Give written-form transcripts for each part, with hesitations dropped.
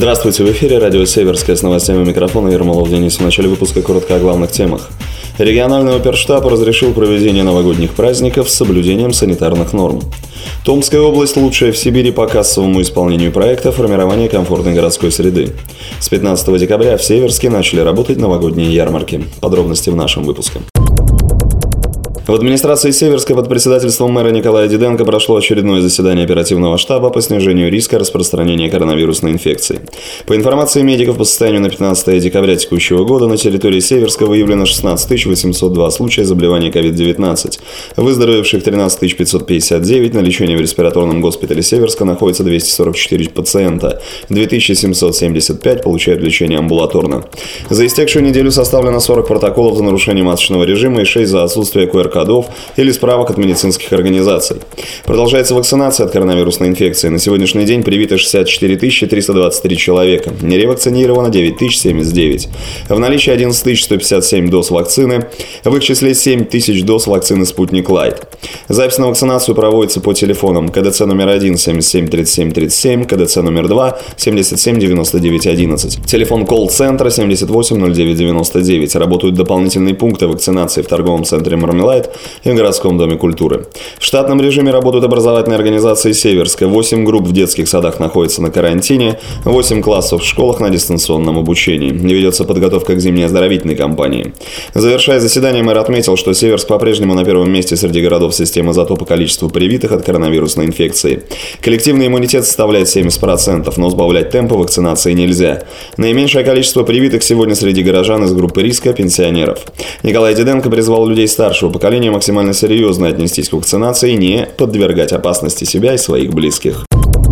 Здравствуйте, в эфире радио «Северская» с новостями микрофона Ермолов Денис. В начале выпуска коротко о главных темах. Региональный оперштаб разрешил проведение новогодних праздников с соблюдением санитарных норм. Томская область лучшая в Сибири по кассовому исполнению проекта формирования комфортной городской среды. С 15 декабря в Северске начали работать новогодние ярмарки. Подробности в нашем выпуске. В администрации Северска под председательством мэра Николая Диденко прошло очередное заседание оперативного штаба по снижению риска распространения коронавирусной инфекции. По информации медиков, по состоянию на 15 декабря текущего года на территории Северска выявлено 16 802 случая заболевания COVID-19. Выздоровевших 13 559, на лечении в респираторном госпитале Северска находится 244 пациента. 2775 получают лечение амбулаторно. За истекшую неделю составлено 40 протоколов за нарушение масочного режима и 6 за отсутствие QR-кодов или справок от медицинских организаций. Продолжается вакцинация от коронавирусной инфекции. На сегодняшний день привито 64 323 человека. Неревакцинировано 9079. В наличии 11 157 доз вакцины. В их числе 7 тысяч доз вакцины «Спутник Лайт». Запись на вакцинацию проводится по телефонам КДЦ номер 1 77 37 37, КДЦ номер 2 77 99 11. Телефон колл-центра 78 09 99. Работают дополнительные пункты вакцинации в торговом центре «Мармелайт» и в городском доме культуры. В штатном режиме работают образовательные организации Северска. 8 групп в детских садах находятся на карантине, 8 классов в школах на дистанционном обучении. Ведется подготовка к зимней оздоровительной кампании. Завершая заседание, мэр отметил, что Северск по-прежнему на первом месте среди городов системы ЗАТО по количеству привитых от коронавирусной инфекции. Коллективный иммунитет составляет 70%, но сбавлять темпы вакцинации нельзя. Наименьшее количество привитых сегодня среди горожан из группы риска – пенсионеров. Николай Диденко призвал людей старшего поколения максимально серьезно отнестись к вакцинации и не подвергать опасности себя и своих близких.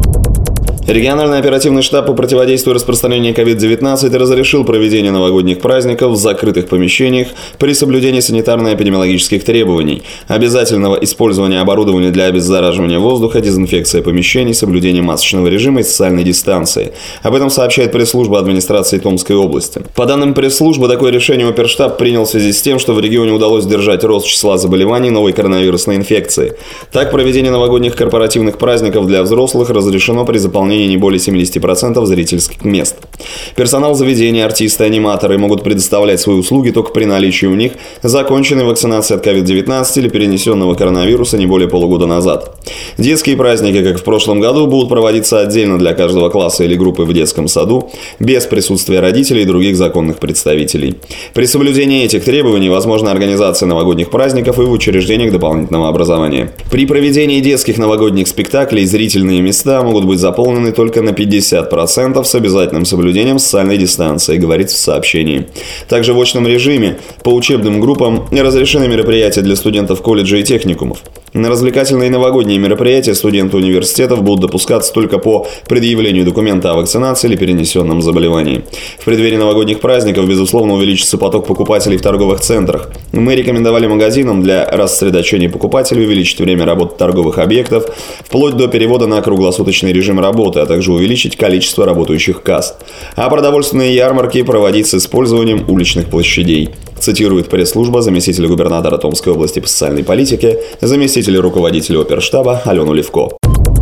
Региональный оперативный штаб по противодействию распространению COVID-19 разрешил проведение новогодних праздников в закрытых помещениях при соблюдении санитарно-эпидемиологических требований, обязательного использования оборудования для обеззараживания воздуха, дезинфекция помещений, соблюдение масочного режима и социальной дистанции. Об этом сообщает пресс-служба администрации Томской области. По данным пресс-службы, такое решение оперштаб принял в связи с тем, что в регионе удалось сдержать рост числа заболеваний новой коронавирусной инфекции. Так, проведение новогодних корпоративных праздников для взрослых разрешено при заполнении не более 70% зрительских мест. Персонал заведения, артисты, аниматоры могут предоставлять свои услуги только при наличии у них законченной вакцинации от COVID-19 или перенесенного коронавируса не более полугода назад. Детские праздники, как в прошлом году, будут проводиться отдельно для каждого класса или группы в детском саду, без присутствия родителей и других законных представителей. При соблюдении этих требований возможна организация новогодних праздников и в учреждениях дополнительного образования. При проведении детских новогодних спектаклей зрительные места могут быть заполнены только на 50% с обязательным соблюдением социальной дистанции, говорится в сообщении. Также в очном режиме по учебным группам разрешены мероприятия для студентов колледжей и техникумов. На развлекательные новогодние мероприятия студенты университетов будут допускаться только по предъявлению документа о вакцинации или перенесенном заболевании. В преддверии новогодних праздников, безусловно, увеличится поток покупателей в торговых центрах. Мы рекомендовали магазинам для рассредоточения покупателей увеличить время работы торговых объектов, вплоть до перевода на круглосуточный режим работы, а также увеличить количество работающих касс. А продовольственные ярмарки проводить с использованием уличных площадей. Цитирует пресс-служба заместителя губернатора Томской области по социальной политике, заместителя руководителя оперштаба Алену Левко.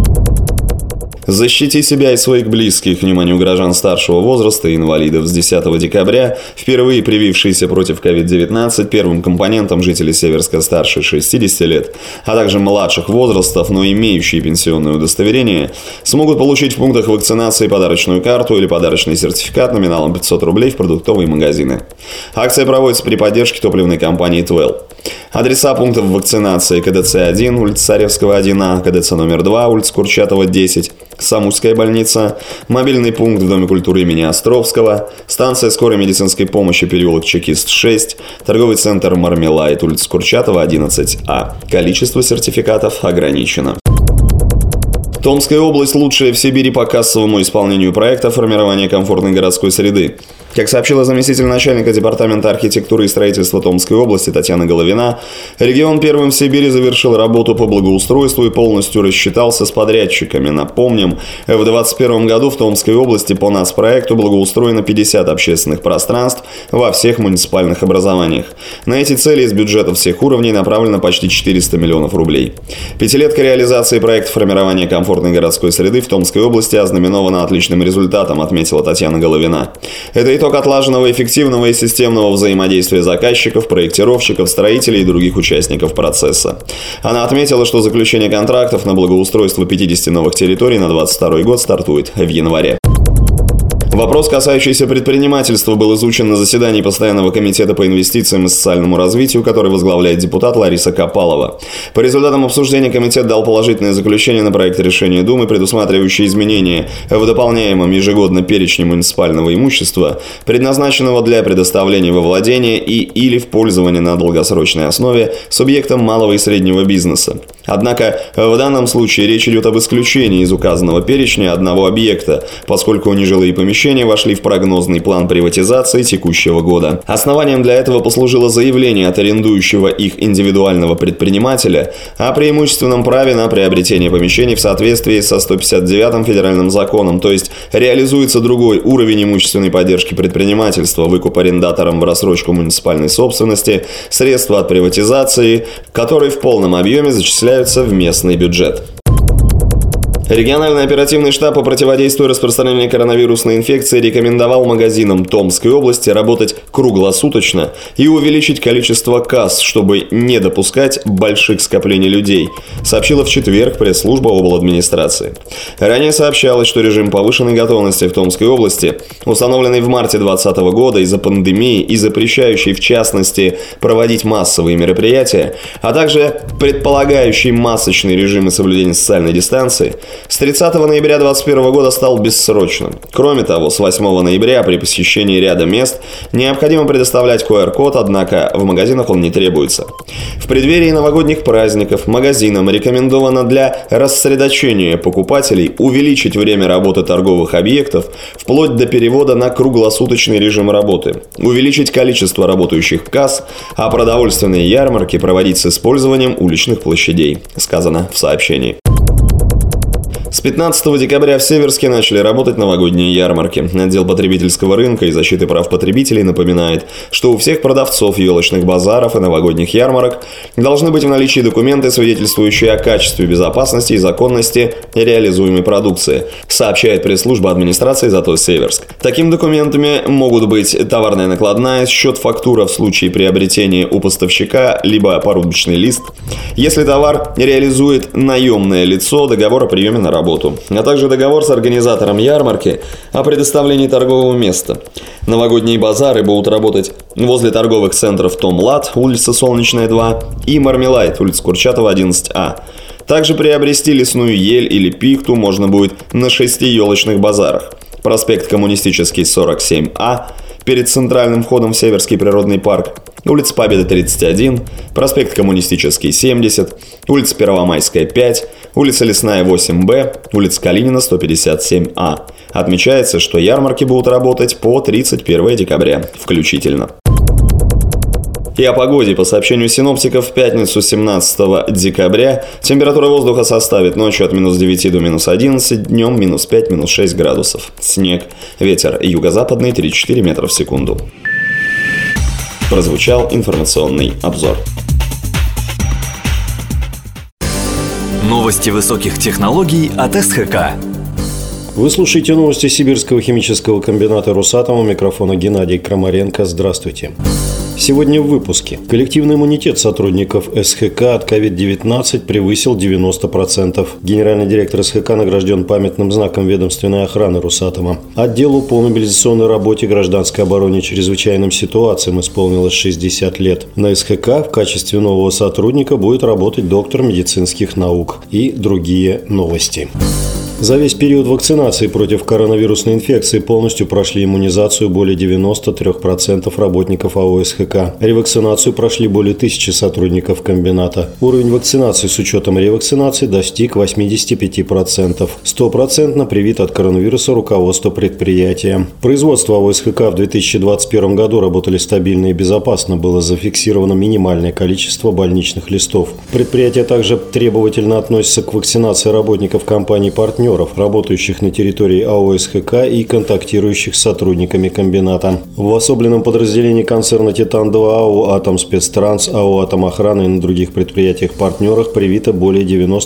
Защити себя и своих близких. Вниманию граждан старшего возраста и инвалидов. С 10 декабря впервые привившиеся против COVID-19 первым компонентом жители Северска старше 60 лет, а также младших возрастов, но имеющие пенсионное удостоверение, смогут получить в пунктах вакцинации подарочную карту или подарочный сертификат номиналом 500 рублей в продуктовые магазины. Акция проводится при поддержке топливной компании «Твелл». Адреса пунктов вакцинации: КДЦ 1, улица Царевского 1А, КДЦ номер 2, улица Курчатова 10, Самуйская больница, мобильный пункт в Доме культуры имени Островского, станция скорой медицинской помощи, переулок Чекист 6, торговый центр «Мармелайт», улица Курчатова 11А. Количество сертификатов ограничено. Томская область лучшая в Сибири по кассовому исполнению проекта формирования комфортной городской среды. Как сообщила заместитель начальника департамента архитектуры и строительства Томской области Татьяна Головина, регион первым в Сибири завершил работу по благоустройству и полностью рассчитался с подрядчиками. Напомним, в 2021 году в Томской области по нацпроекту благоустроено 50 общественных пространств во всех муниципальных образованиях. На эти цели из бюджета всех уровней направлено почти 400 миллионов рублей. Пятилетка реализации проекта формирования комфортной комфортной городской среды в Томской области ознаменовано отличным результатом, отметила Татьяна Головина. Это итог отлаженного, эффективного и системного взаимодействия заказчиков, проектировщиков, строителей и других участников процесса. Она отметила, что заключение контрактов на благоустройство 50 новых территорий на 2022 год стартует в январе. Вопрос, касающийся предпринимательства, был изучен на заседании Постоянного комитета по инвестициям и социальному развитию, который возглавляет депутат Лариса Копалова. По результатам обсуждения комитет дал положительное заключение на проект решения Думы, предусматривающий изменения в дополняемом ежегодно перечне муниципального имущества, предназначенного для предоставления во владение или в пользование на долгосрочной основе субъектам малого и среднего бизнеса. Однако в данном случае речь идет об исключении из указанного перечня одного объекта, поскольку нежилые помещения вошли в прогнозный план приватизации текущего года. Основанием для этого послужило заявление от арендующего их индивидуального предпринимателя о преимущественном праве на приобретение помещений в соответствии со 159-м федеральным законом, то есть реализуется другой уровень имущественной поддержки предпринимательства, выкуп арендатором в рассрочку муниципальной собственности, средства от приватизации, которые в полном объеме зачисляются в местный бюджет. Региональный оперативный штаб по противодействию распространению коронавирусной инфекции рекомендовал магазинам Томской области работать круглосуточно и увеличить количество касс, чтобы не допускать больших скоплений людей, сообщила в четверг пресс-служба обладминистрации. Ранее сообщалось, что режим повышенной готовности в Томской области, установленный в марте 2020 года из-за пандемии и запрещающий в частности проводить массовые мероприятия, а также предполагающий масочный режим и соблюдение социальной дистанции, с 30 ноября 2021 года стал бессрочным. Кроме того, с 8 ноября при посещении ряда мест необходимо предоставлять QR-код, однако в магазинах он не требуется. В преддверии новогодних праздников магазинам рекомендовано для рассредоточения покупателей увеличить время работы торговых объектов вплоть до перевода на круглосуточный режим работы, увеличить количество работающих касс, а продовольственные ярмарки проводить с использованием уличных площадей, сказано в сообщении. С 15 декабря в Северске начали работать новогодние ярмарки. Отдел потребительского рынка и защиты прав потребителей напоминает, что у всех продавцов елочных базаров и новогодних ярмарок должны быть в наличии документы, свидетельствующие о качестве, безопасности и законности реализуемой продукции, сообщает пресс-служба администрации «Зато Северск». Такими документами могут быть товарная накладная, счет-фактура в случае приобретения у поставщика, либо порубочный лист. Если товар реализует наемное лицо, договор о приеме на работу, а также договор с организатором ярмарки о предоставлении торгового места. Новогодние базары будут работать возле торговых центров Томлад, улица Солнечная, 2, и Мармелайт, улица Курчатова, 11А. Также приобрести лесную ель или пихту можно будет на 6 елочных базарах. Проспект Коммунистический, 47А, перед центральным входом в Северский природный парк, улица Победы, 31, проспект Коммунистический, 70, улица Первомайская, 5, улица Лесная, 8Б, улица Калинина, 157А. Отмечается, что ярмарки будут работать по 31 декабря включительно. И о погоде. По сообщению синоптиков, в пятницу 17 декабря температура воздуха составит ночью от минус 9 до минус 11, днем минус 5, минус 6 градусов. Снег. Ветер юго-западный 3-4 метра в секунду. Прозвучал информационный обзор. Новости высоких технологий от СХК. Вы слушаете новости Сибирского химического комбината «Росатом». У микрофона Геннадий Крамаренко. Здравствуйте. Сегодня в выпуске. Коллективный иммунитет сотрудников СХК от COVID-19 превысил 90%. Генеральный директор СХК награжден памятным знаком ведомственной охраны Росатома. Отделу по мобилизационной работе, гражданской обороне и чрезвычайным ситуациям исполнилось 60 лет. На СХК в качестве нового сотрудника будет работать доктор медицинских наук. И другие новости. За весь период вакцинации против коронавирусной инфекции полностью прошли иммунизацию более 93% работников АО СХК. Ревакцинацию прошли более 1000 сотрудников комбината. Уровень вакцинации с учетом ревакцинации достиг 85%. 100% привит от коронавируса руководство предприятия. Производство АО СХК в 2021 году работали стабильно и безопасно. Было зафиксировано минимальное количество больничных листов. Предприятие также требовательно относится к вакцинации работников компаний-партнеров партнеров, работающих на территории АО СХК и контактирующих с сотрудниками комбината. В особенном подразделении концерна «Титан-2», АО «Атомспецтранс», АО «Атомохрана» и на других предприятиях-партнерах привито более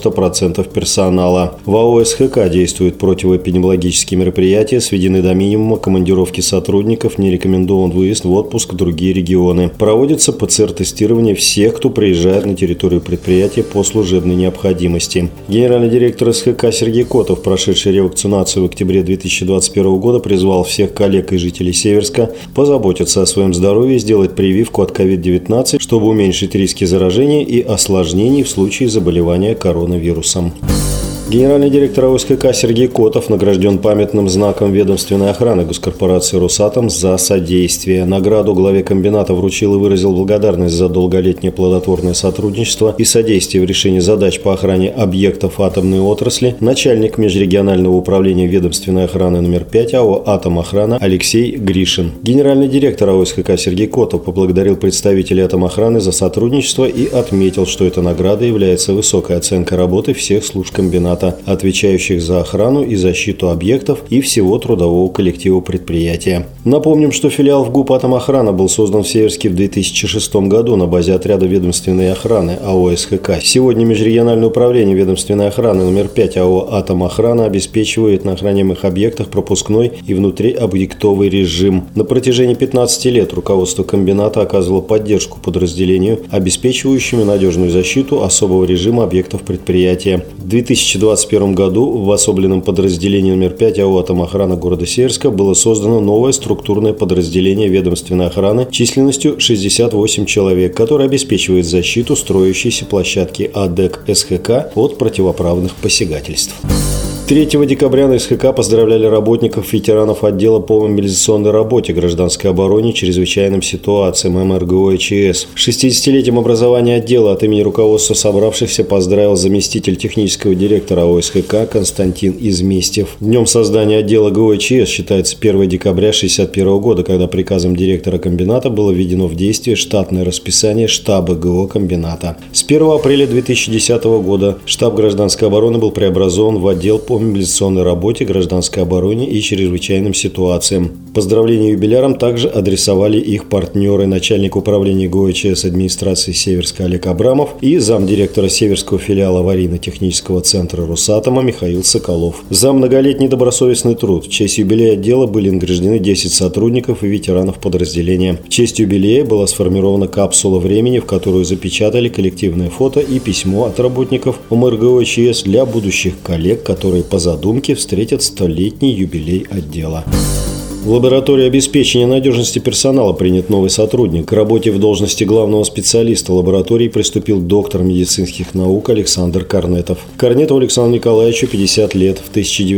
90% персонала. В АО СХК действуют противоэпидемиологические мероприятия, сведены до минимума командировки сотрудников, не рекомендован выезд в отпуск в другие регионы. Проводится ПЦР-тестирование всех, кто приезжает на территорию предприятия по служебной необходимости. Генеральный директор СХК Сергей Котов, прошедший ревакцинацию в октябре 2021 года, призвал всех коллег и жителей Северска позаботиться о своем здоровье и сделать прививку от COVID-19, чтобы уменьшить риски заражения и осложнений в случае заболевания коронавирусом. Генеральный директор АО СХК Сергей Котов награжден памятным знаком ведомственной охраны госкорпорации «Росатом» за содействие. Награду главе комбината вручил и выразил благодарность за долголетнее плодотворное сотрудничество и содействие в решении задач по охране объектов атомной отрасли начальник межрегионального управления ведомственной охраны номер 5 АО «Атомохрана» Алексей Гришин. Генеральный директор АО СХК Сергей Котов поблагодарил представителей Атомохраны за сотрудничество и отметил, что эта награда является высокой оценкой работы всех служб комбината, отвечающих за охрану и защиту объектов и всего трудового коллектива предприятия. Напомним, что филиал в ГУП «Атомохрана» был создан в Северске в 2006 году на базе отряда ведомственной охраны АО СХК. Сегодня межрегиональное управление ведомственной охраны номер 5 АО «Атомохрана» обеспечивает на охраняемых объектах пропускной и внутриобъектовый режим. На протяжении 15 лет руководство комбината оказывало поддержку подразделению, обеспечивающему надежную защиту особого режима объектов предприятия. В 2021 году в особенном подразделении номер 5 АО «Атомохрана» города Северска было создано новое структурное подразделение ведомственной охраны численностью 68 человек, которое обеспечивает защиту строящейся площадки АДЭК СХК от противоправных посягательств. 3 декабря на СХК поздравляли работников, ветеранов отдела по мобилизационной работе, гражданской обороне, чрезвычайным ситуациям МРГО и ЧС. 60-летием образования отдела от имени руководства собравшихся поздравил заместитель технического директора АО СХК Константин Изместьев. Днем создания отдела ГО и ЧС считается 1 декабря 1961 года, когда приказом директора комбината было введено в действие штатное расписание штаба ГО комбината. С 1 апреля 2010 года штаб гражданской обороны был преобразован в отдел по мобилизационной работе, гражданской обороне и чрезвычайным ситуациям. Поздравления юбилярам также адресовали их партнеры, начальник управления ГО и ЧС администрации Северска Олег Абрамов и замдиректора Северского филиала аварийно-технического центра «Росатома» Михаил Соколов. За многолетний добросовестный труд в честь юбилея отдела были награждены 10 сотрудников и ветеранов подразделения. В честь юбилея была сформирована капсула времени, в которую запечатали коллективное фото и письмо от работников МРГО и ЧС для будущих коллег, которые по задумке встретят 100-летний юбилей отдела. В лаборатории обеспечения надежности персонала принят новый сотрудник. К работе в должности главного специалиста лаборатории приступил доктор медицинских наук Александр Корнетов. Корнетову Александру Николаевичу 50 лет. В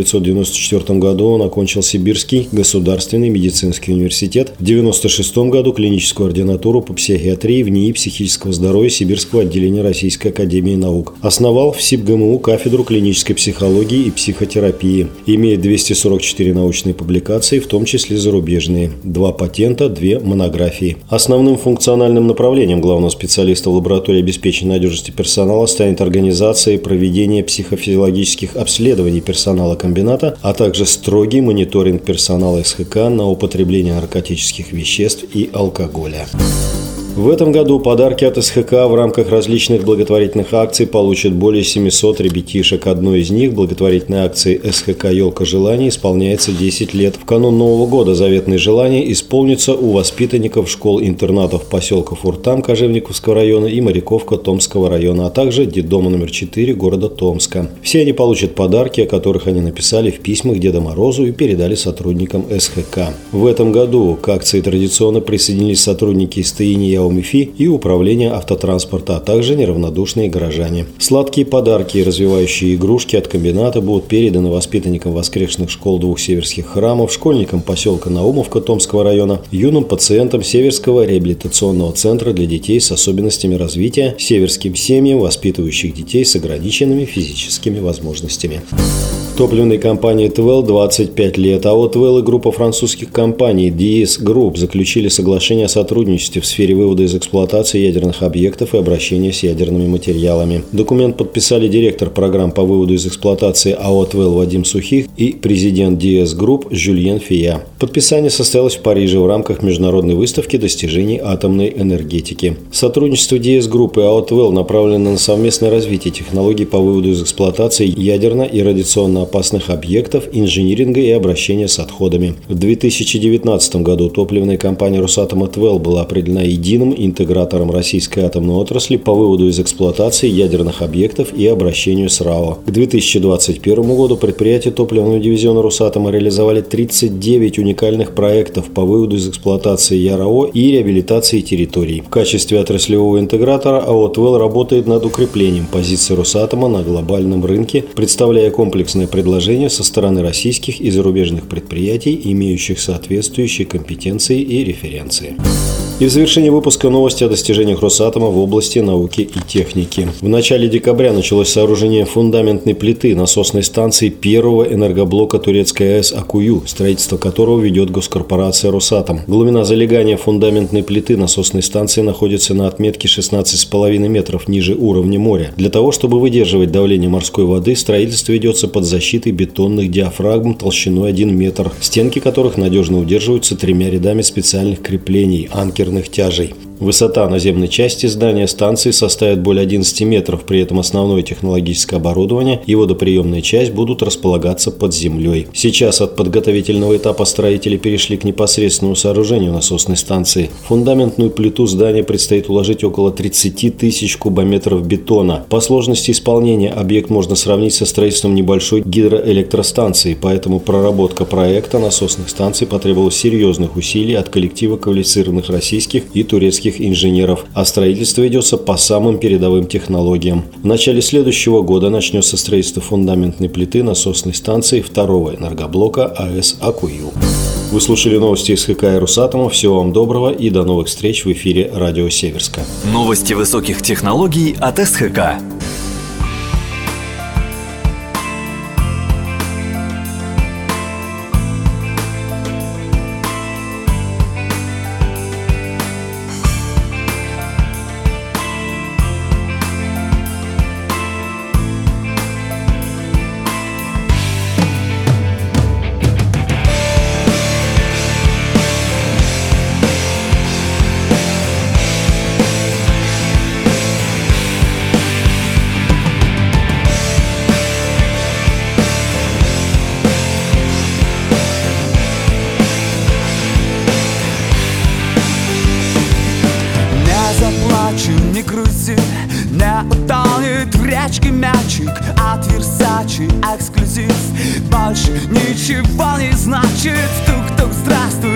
1994 году он окончил Сибирский государственный медицинский университет. В 1996 году клиническую ординатуру по психиатрии в НИИ психического здоровья Сибирского отделения Российской академии наук. Основал в СибГМУ кафедру клинической психологии и психотерапии. Имеет 244 научные публикации, в том числе зарубежные, 2 патента, 2 монографии. Основным функциональным направлением главного специалиста в лаборатории обеспечения надежности персонала станет организация и проведение психофизиологических обследований персонала комбината, а также строгий мониторинг персонала СХК на употребление наркотических веществ и алкоголя. В этом году подарки от СХК в рамках различных благотворительных акций получат более 700 ребятишек. Одной из них, благотворительной акции СХК «Елка желаний», исполняется 10 лет. В канун Нового года заветные желания исполнятся у воспитанников школ-интернатов поселка Фуртам Кожевниковского района и Моряковка Томского района, а также детдома номер 4 города Томска. Все они получат подарки, о которых они написали в письмах Деду Морозу и передали сотрудникам СХК. В этом году к акции традиционно присоединились сотрудники из ТИИНИ МИФИ и Управления автотранспорта, а также неравнодушные горожане. Сладкие подарки и развивающие игрушки от комбината будут переданы воспитанникам воскресных школ 2 северских храмов, школьникам поселка Наумовка Томского района, юным пациентам Северского реабилитационного центра для детей с особенностями развития, северским семьям, воспитывающих детей с ограниченными физическими возможностями. Топливной компании ТВЛ 25 лет, а от ТВЛ и группа французских компаний DS Group заключили соглашение о сотрудничестве в сфере вывода вывода из эксплуатации ядерных объектов и обращения с ядерными материалами. Документ подписали директор программ по выводу из эксплуатации АО «ТВЭЛ» Вадим Сухих и президент DS Group Жюльен Фия. Подписание состоялось в Париже в рамках международной выставки достижений атомной энергетики. Сотрудничество DS Group и АО «ТВЭЛ» направлено на совместное развитие технологий по выводу из эксплуатации ядерно и радиационно опасных объектов, инжиниринга и обращения с отходами. В 2019 году топливная компания Росатома ТВЭЛ была определена единым интегратором российской атомной отрасли по выводу из эксплуатации ядерных объектов и обращению с РАО. К 2021 году предприятия топливного дивизиона Росатома реализовали 39 уникальных проектов по выводу из эксплуатации ЯРО и реабилитации территорий. В качестве отраслевого интегратора АО «ТВЭЛ» работает над укреплением позиции Росатома на глобальном рынке, представляя комплексное предложение со стороны российских и зарубежных предприятий, имеющих соответствующие компетенции и референции. И в завершении выпуска новости о достижениях Росатома в области науки и техники. В начале декабря началось сооружение фундаментной плиты насосной станции первого энергоблока турецкой АЭС Аккую, строительство которого ведет госкорпорация Росатом. Глубина залегания фундаментной плиты насосной станции находится на отметке 16,5 метров ниже уровня моря. Для того, чтобы выдерживать давление морской воды, строительство ведется под защитой бетонных диафрагм толщиной 1 метр, стенки которых надежно удерживаются 3 рядами специальных креплений – анкерных тяжей. Высота наземной части здания станции составит более 11 метров, при этом основное технологическое оборудование и водоприемная часть будут располагаться под землей. Сейчас от подготовительного этапа строители перешли к непосредственному сооружению насосной станции. В фундаментную плиту здания предстоит уложить около 30 тысяч кубометров бетона. По сложности исполнения объект можно сравнить со строительством небольшой гидроэлектростанции, поэтому проработка проекта насосных станций потребовала серьезных усилий от коллектива квалифицированных российских и турецких инженеров, а строительство ведется по самым передовым технологиям. В начале следующего года начнется строительство фундаментной плиты насосной станции второго энергоблока АЭС Аккую. Вы слушали новости СХК и Росатома. Всего вам доброго и до новых встреч в эфире Радио Северска. Новости высоких технологий от СХК. Не грузи, не утонет в речке мячик от Версачи эксклюзив. Больше ничего не значит. Тук-тук, здравствуй.